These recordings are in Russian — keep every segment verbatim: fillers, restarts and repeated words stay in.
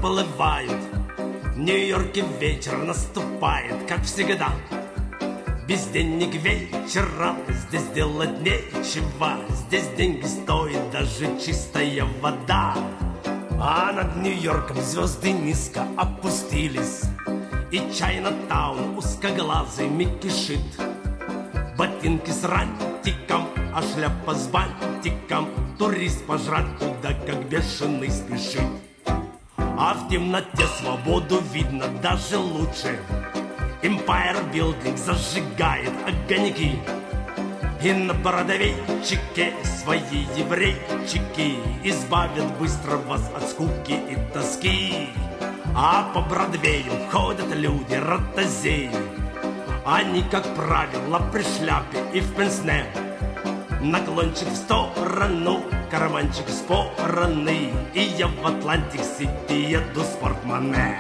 проплывают. В Нью-Йорке вечер наступает, как всегда. Безденник вечером, здесь делать нечего. Здесь деньги стоит даже чистая вода. А над Нью-Йорком звезды низко опустились, и Чайна-таун узкоглазыми кишит. Ботинки с рантиком, а шляпа с бантиком. Турист пожрать туда, как бешеный, спешит. А в темноте свободу видно даже лучше. Empire Building зажигает огоньки, и на бородовейчике свои еврейчики избавят быстро вас от скуки и тоски. А по Бродвею ходят люди ротозеи. Они, как правило, при шляпе и в пенсне. Наклончик в сторону, карманчик спорный, и я в Атлантик-Сити еду с портмоне.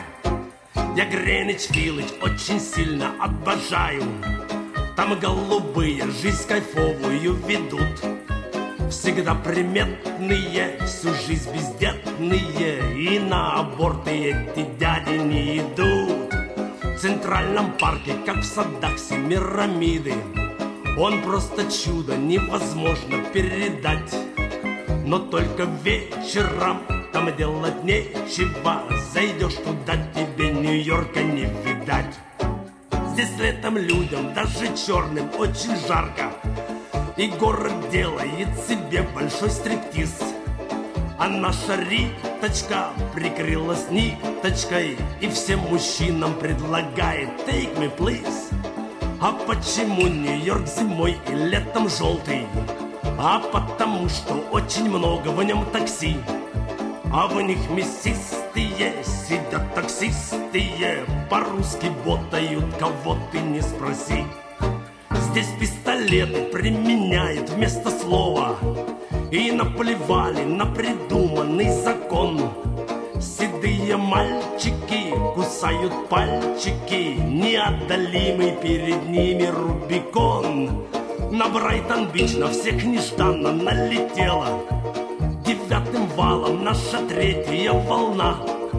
Я Гринвич-Виллидж очень сильно обожаю. Там голубые жизнь кайфовую ведут. Всегда приметные, всю жизнь бездетные, и на аборты эти дяди не идут. В Центральном парке, как в садах Семирамиды, он просто чудо, невозможно передать. Но только вечером там делать нечего. Зайдешь туда, тебе Нью-Йорка не видать. Здесь летом людям, даже черным, очень жарко, и город делает себе большой стриптиз. А наша Риточка прикрылась ниточкой и всем мужчинам предлагает take me please. А почему Нью-Йорк зимой и летом желтый? А потому что очень много в нем такси. А в них мясистые сидят таксистые, по-русски ботают, кого ты не спроси. Здесь пистолеты применяют вместо слова, и наплевали на придуманный закон. Седые мальчики кусают пальчики, неодолимый перед ними Рубикон. На Брайтон-Бич на всех нежданно налетела девятым валом наша третья волна.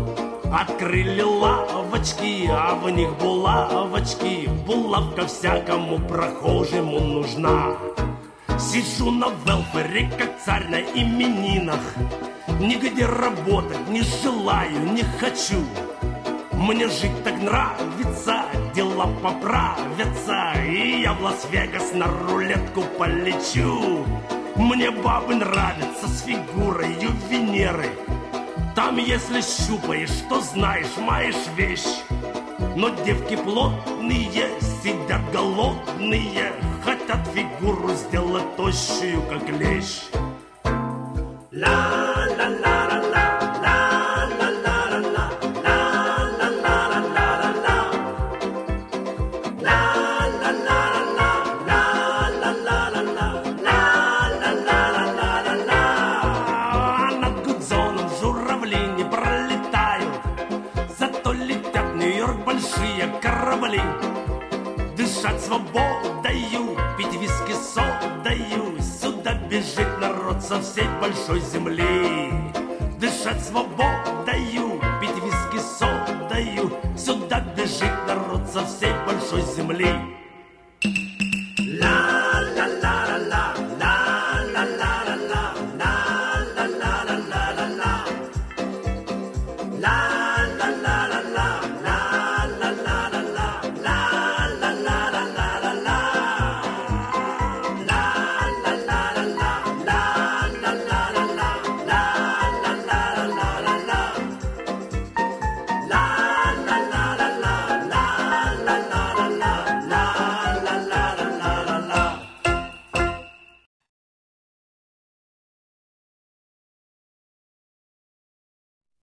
Открыли лавочки, а в них булавочки. Булавка всякому прохожему нужна. Сижу на велфере, как царь на именинах. Нигде работать не желаю, не хочу. Мне жить так нравится, дела поправятся, и я в Лас-Вегас на рулетку полечу. Мне бабы нравятся с фигурой Венеры. Там, если щупаешь, то знаешь, маешь вещь. Но девки плотные, сидят голодные, хотят фигуру сделать тощую, как лещ. Ла-ла-ла-ла-ла. Большие корабли, дышать свободою, пить виски содою. Сюда бежит народ со всей большой земли. Дышать свободою, пить виски содою. Сюда бежит народ со всей большой земли.